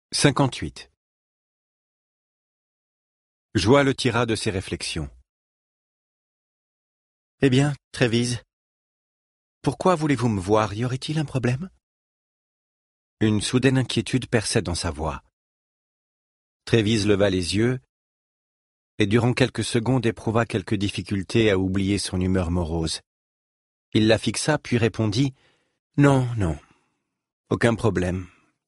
58. Joie le tira de ses réflexions. « Eh bien, Trévise, pourquoi voulez-vous me voir? Y aurait-il un problème ?» Une soudaine inquiétude perçait dans sa voix. Trévise leva les yeux et durant quelques secondes éprouva quelque difficulté à oublier son humeur morose. Il la fixa puis répondit « Non, non, aucun problème.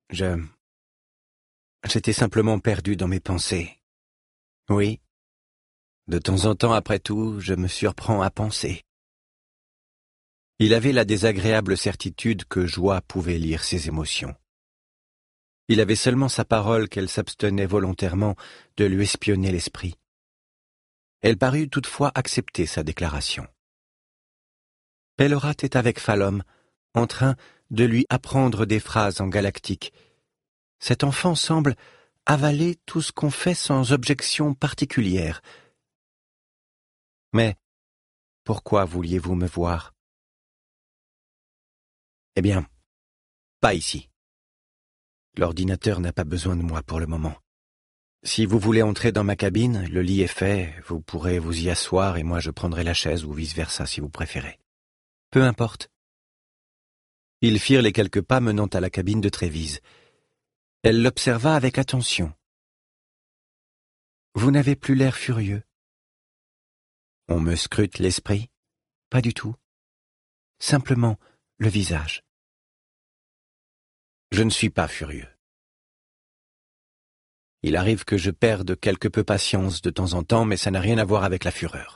J'étais simplement perdu dans mes pensées. Oui, de temps en temps, après tout, je me surprends à penser. » Il avait la désagréable certitude que Joie pouvait lire ses émotions. Il avait seulement sa parole qu'elle s'abstenait volontairement de lui espionner l'esprit. Elle parut toutefois accepter sa déclaration. Pellerat est avec Falom, en train de lui apprendre des phrases en galactique. Cet enfant semble avaler tout ce qu'on fait sans objection particulière. Mais pourquoi vouliez-vous me voir? Eh bien, pas ici. L'ordinateur n'a pas besoin de moi pour le moment. Si vous voulez entrer dans ma cabine, le lit est fait, vous pourrez vous y asseoir et moi je prendrai la chaise ou vice-versa si vous préférez. Peu importe. Ils firent les quelques pas menant à la cabine de Trévise. Elle l'observa avec attention. « Vous n'avez plus l'air furieux. » « On me scrute l'esprit? Pas du tout. Simplement le visage. » « Je ne suis pas furieux. Il arrive que je perde quelque peu patience de temps en temps, mais ça n'a rien à voir avec la fureur.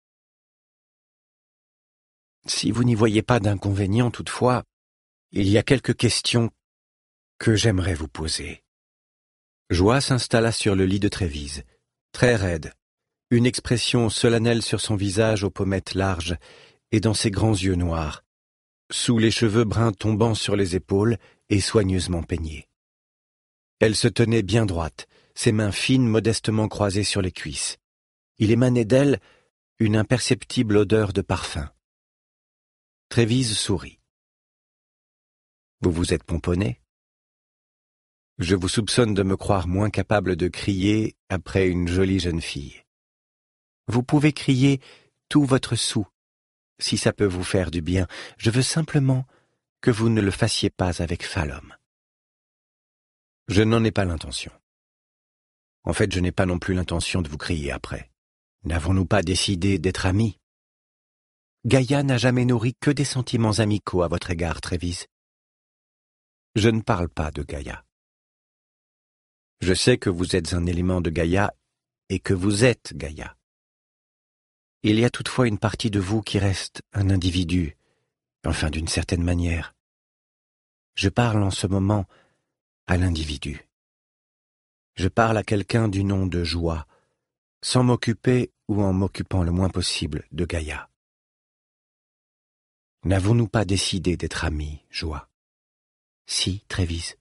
Si vous n'y voyez pas d'inconvénient toutefois, il y a quelques questions que j'aimerais vous poser. » Joie s'installa sur le lit de Trévise, très raide, une expression solennelle sur son visage aux pommettes larges et dans ses grands yeux noirs, sous les cheveux bruns tombant sur les épaules et soigneusement peignés. Elle se tenait bien droite, ses mains fines modestement croisées sur les cuisses. Il émanait d'elle une imperceptible odeur de parfum. Trévise sourit. « Vous vous êtes pomponné? Je vous soupçonne de me croire moins capable de crier après une jolie jeune fille. Vous pouvez crier tout votre soûl, si ça peut vous faire du bien. Je veux simplement que vous ne le fassiez pas avec Falom. » Je n'en ai pas l'intention. En fait, je n'ai pas non plus l'intention de vous crier après. N'avons-nous pas décidé d'être amis? Gaïa n'a jamais nourri que des sentiments amicaux à votre égard, Trévise. Je ne parle pas de Gaïa. Je sais que vous êtes un élément de Gaïa et que vous êtes Gaïa. Il y a toutefois une partie de vous qui reste un individu, enfin d'une certaine manière. Je parle en ce moment à l'individu. Je parle à quelqu'un du nom de Joie, sans m'occuper ou en m'occupant le moins possible de Gaïa. N'avons-nous pas décidé d'être amis, Joie? Si, Trévise.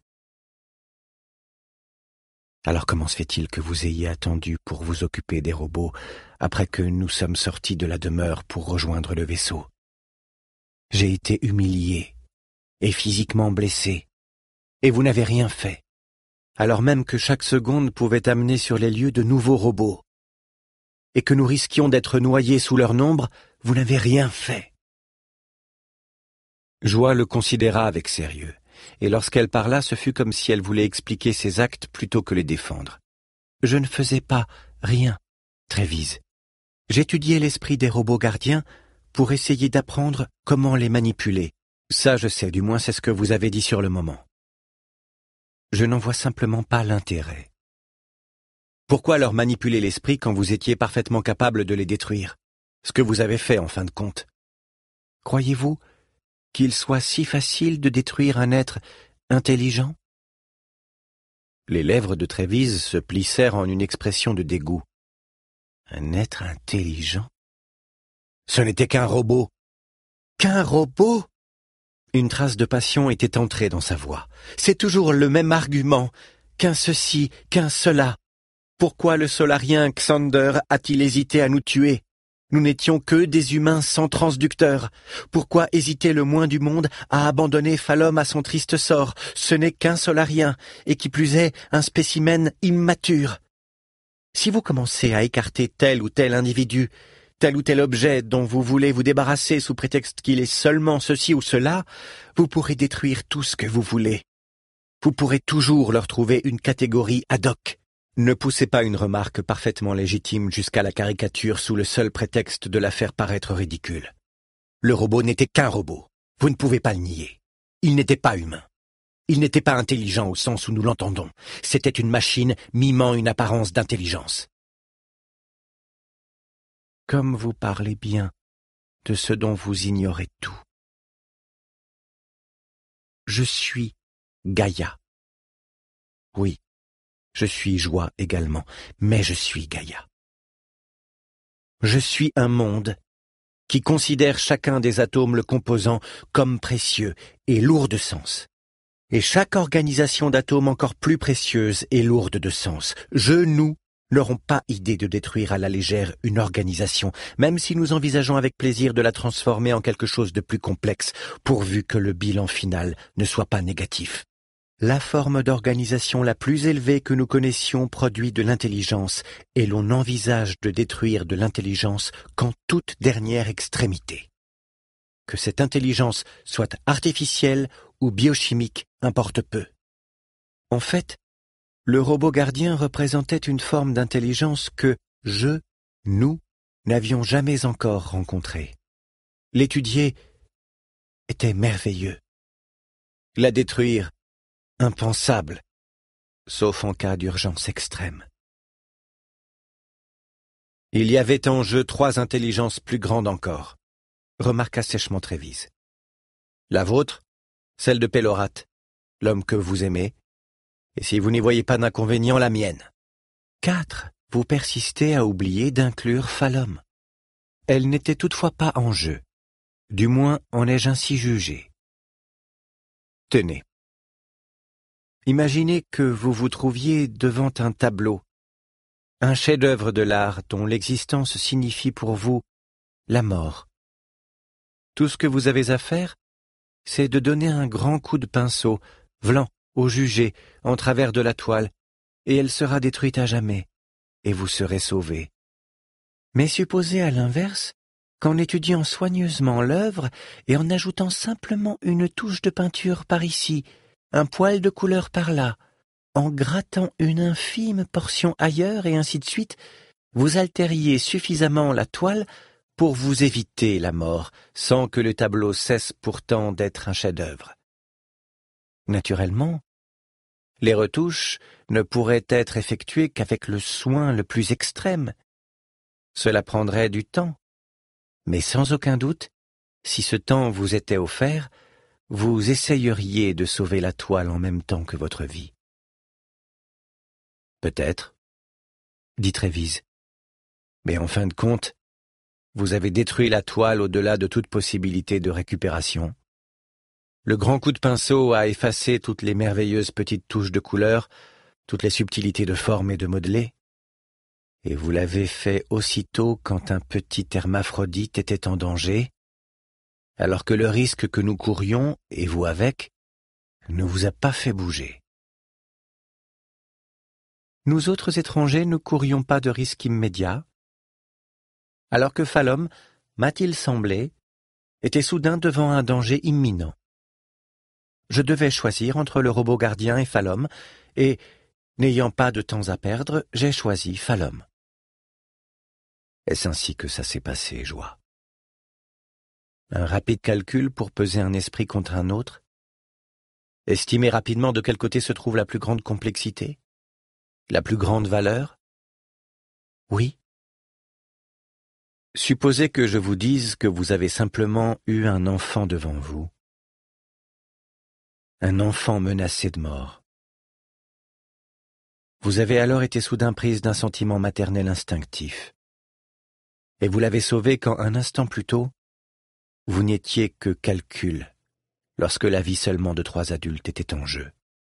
Alors comment se fait-il que vous ayez attendu pour vous occuper des robots après que nous sommes sortis de la demeure pour rejoindre le vaisseau? J'ai été humilié et physiquement blessé, et vous n'avez rien fait, alors même que chaque seconde pouvait amener sur les lieux de nouveaux robots, et que nous risquions d'être noyés sous leur nombre, vous n'avez rien fait. Joie le considéra avec sérieux, et lorsqu'elle parla, ce fut comme si elle voulait expliquer ses actes plutôt que les défendre. Je ne faisais pas rien, Trévise. J'étudiais l'esprit des robots gardiens pour essayer d'apprendre comment les manipuler. Ça, je sais, du moins c'est ce que vous avez dit sur le moment. Je n'en vois simplement pas l'intérêt. Pourquoi leur manipuler l'esprit quand vous étiez parfaitement capable de les détruire? Ce que vous avez fait, en fin de compte. Croyez-vous qu'il soit si facile de détruire un être intelligent? Les lèvres de Trévise se plissèrent en une expression de dégoût. Un être intelligent? Ce n'était qu'un robot. Qu'un robot? Une trace de passion était entrée dans sa voix. C'est toujours le même argument. Qu'un ceci, qu'un cela. Pourquoi le solarien Xander a-t-il hésité à nous tuer? Nous n'étions que des humains sans transducteurs. Pourquoi hésiter le moins du monde à abandonner Phalom à son triste sort? Ce n'est qu'un solarien, et qui plus est, un spécimen immature. Si vous commencez à écarter tel ou tel individu, tel ou tel objet dont vous voulez vous débarrasser sous prétexte qu'il est seulement ceci ou cela, vous pourrez détruire tout ce que vous voulez. Vous pourrez toujours leur trouver une catégorie ad hoc. Ne poussez pas une remarque parfaitement légitime jusqu'à la caricature sous le seul prétexte de la faire paraître ridicule. Le robot n'était qu'un robot. Vous ne pouvez pas le nier. Il n'était pas humain. Il n'était pas intelligent au sens où nous l'entendons. C'était une machine mimant une apparence d'intelligence. Comme vous parlez bien de ce dont vous ignorez tout. Je suis Gaïa. Oui. Je suis Joie également, mais je suis Gaïa. Je suis un monde qui considère chacun des atomes le composant comme précieux et lourd de sens. Et chaque organisation d'atomes encore plus précieuse et lourde de sens. Nous n'aurons pas idée de détruire à la légère une organisation, même si nous envisageons avec plaisir de la transformer en quelque chose de plus complexe, pourvu que le bilan final ne soit pas négatif. La forme d'organisation la plus élevée que nous connaissions produit de l'intelligence, et l'on envisage de détruire de l'intelligence qu'en toute dernière extrémité. Que cette intelligence soit artificielle ou biochimique importe peu. En fait, le robot gardien représentait une forme d'intelligence que nous, n'avions jamais encore rencontrée. L'étudier était merveilleux. La détruire, impensable, sauf en cas d'urgence extrême. Il y avait en jeu 3 intelligences plus grandes encore, remarqua sèchement Trévise. La vôtre, celle de Pélorat, l'homme que vous aimez, et si vous n'y voyez pas d'inconvénient, la mienne. 4, vous persistez à oublier d'inclure Phalom. Elle n'était toutefois pas en jeu, du moins en ai-je ainsi jugé. Tenez. Imaginez que vous vous trouviez devant un tableau, un chef-d'œuvre de l'art dont l'existence signifie pour vous la mort. Tout ce que vous avez à faire, c'est de donner un grand coup de pinceau, vlan, au jugé, en travers de la toile, et elle sera détruite à jamais, et vous serez sauvé. Mais supposez à l'inverse qu'en étudiant soigneusement l'œuvre et en ajoutant simplement une touche de peinture par ici, un poil de couleur par là, en grattant une infime portion ailleurs et ainsi de suite, vous altériez suffisamment la toile pour vous éviter la mort, sans que le tableau cesse pourtant d'être un chef-d'œuvre. Naturellement, les retouches ne pourraient être effectuées qu'avec le soin le plus extrême. Cela prendrait du temps, mais sans aucun doute, si ce temps vous était offert, vous essayeriez de sauver la toile en même temps que votre vie. Peut-être, dit Trévise, mais en fin de compte, vous avez détruit la toile au-delà de toute possibilité de récupération. Le grand coup de pinceau a effacé toutes les merveilleuses petites touches de couleur, toutes les subtilités de forme et de modelé, et vous l'avez fait aussitôt quand un petit hermaphrodite était en danger, alors que le risque que nous courions, et vous avec, ne vous a pas fait bouger. Nous autres étrangers ne courions pas de risque immédiat, alors que Phalom, m'a-t-il semblé, était soudain devant un danger imminent. Je devais choisir entre le robot gardien et Phalom, et, n'ayant pas de temps à perdre, j'ai choisi Phalom. Est-ce ainsi que ça s'est passé, Joie? Un rapide calcul pour peser un esprit contre un autre? Estimer rapidement de quel côté se trouve la plus grande complexité? La plus grande valeur? Oui. Supposez que je vous dise que vous avez simplement eu un enfant devant vous. Un enfant menacé de mort. Vous avez alors été soudain prise d'un sentiment maternel instinctif. Et vous l'avez sauvé quand, un instant plus tôt, vous n'étiez que calcul, lorsque la vie seulement de 3 adultes était en jeu.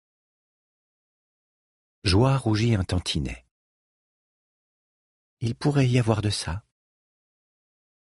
Joie rougit un tantinet. Il pourrait y avoir de ça.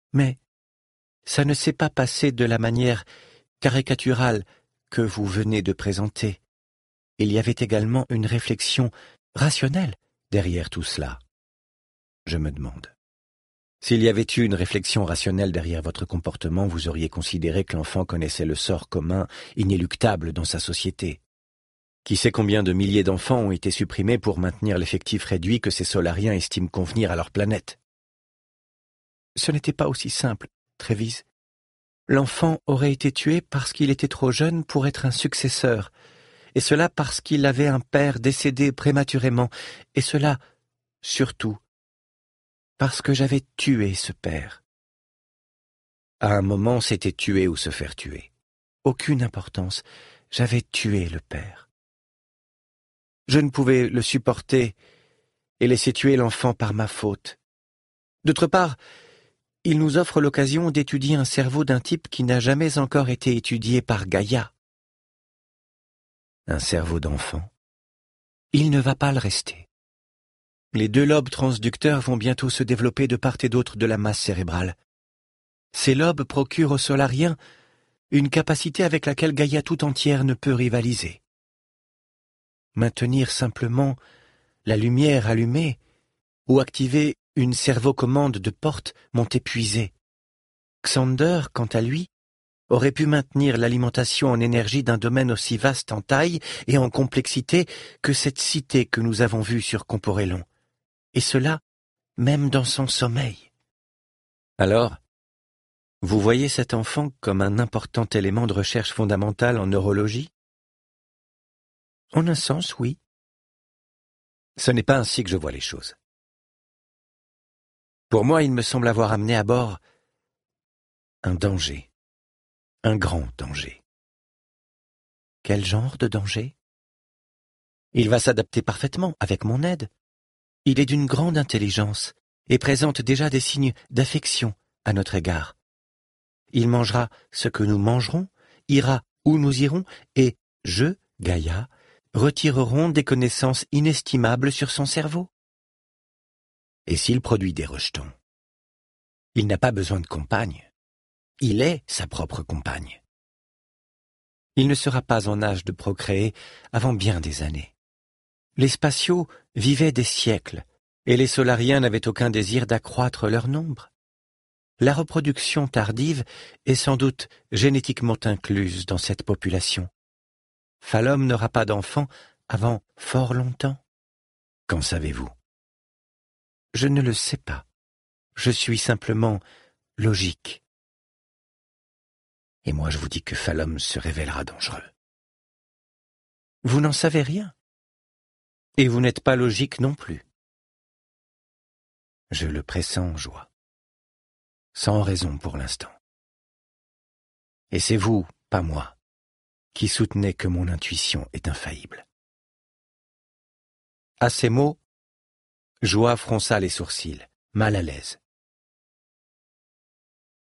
Mais ça ne s'est pas passé de la manière caricaturale que vous venez de présenter. Il y avait également une réflexion rationnelle derrière tout cela. Je me demande. S'il y avait eu une réflexion rationnelle derrière votre comportement, vous auriez considéré que l'enfant connaissait le sort commun, inéluctable dans sa société. Qui sait combien de milliers d'enfants ont été supprimés pour maintenir l'effectif réduit que ces solariens estiment convenir à leur planète. Ce n'était pas aussi simple, Trévise. L'enfant aurait été tué parce qu'il était trop jeune pour être un successeur, et cela parce qu'il avait un père décédé prématurément, et cela, surtout, parce que j'avais tué ce père. À un moment, c'était tuer ou se faire tuer. Aucune importance, j'avais tué le père. Je ne pouvais le supporter et laisser tuer l'enfant par ma faute. D'autre part, il nous offre l'occasion d'étudier un cerveau d'un type qui n'a jamais encore été étudié par Gaïa. Un cerveau d'enfant. Il ne va pas le rester. Les 2 lobes transducteurs vont bientôt se développer de part et d'autre de la masse cérébrale. Ces lobes procurent aux solariens une capacité avec laquelle Gaïa tout entière ne peut rivaliser. Maintenir simplement la lumière allumée ou activer une servocommande de porte m'ont épuisé. Xander, quant à lui, aurait pu maintenir l'alimentation en énergie d'un domaine aussi vaste en taille et en complexité que cette cité que nous avons vue sur Comporélon. Et cela, même dans son sommeil. Alors, vous voyez cet enfant comme un important élément de recherche fondamentale en neurologie? En un sens, oui. Ce n'est pas ainsi que je vois les choses. Pour moi, il me semble avoir amené à bord un danger, un grand danger. Quel genre de danger? Il va s'adapter parfaitement avec mon aide. Il est d'une grande intelligence et présente déjà des signes d'affection à notre égard. Il mangera ce que nous mangerons, ira où nous irons, et je, Gaïa, retirerons des connaissances inestimables sur son cerveau. Et s'il produit des rejetons? Il n'a pas besoin de compagne. Il est sa propre compagne. Il ne sera pas en âge de procréer avant bien des années. Les spatiaux vivaient des siècles, et les solariens n'avaient aucun désir d'accroître leur nombre. La reproduction tardive est sans doute génétiquement incluse dans cette population. Phalom n'aura pas d'enfant avant fort longtemps. Qu'en savez-vous? Je ne le sais pas. Je suis simplement logique. Et moi je vous dis que Phalom se révélera dangereux. Vous n'en savez rien. Et vous n'êtes pas logique non plus. Je le pressens, Joie. Sans raison pour l'instant. Et c'est vous, pas moi, qui soutenez que mon intuition est infaillible. À ces mots, Joie fronça les sourcils, mal à l'aise.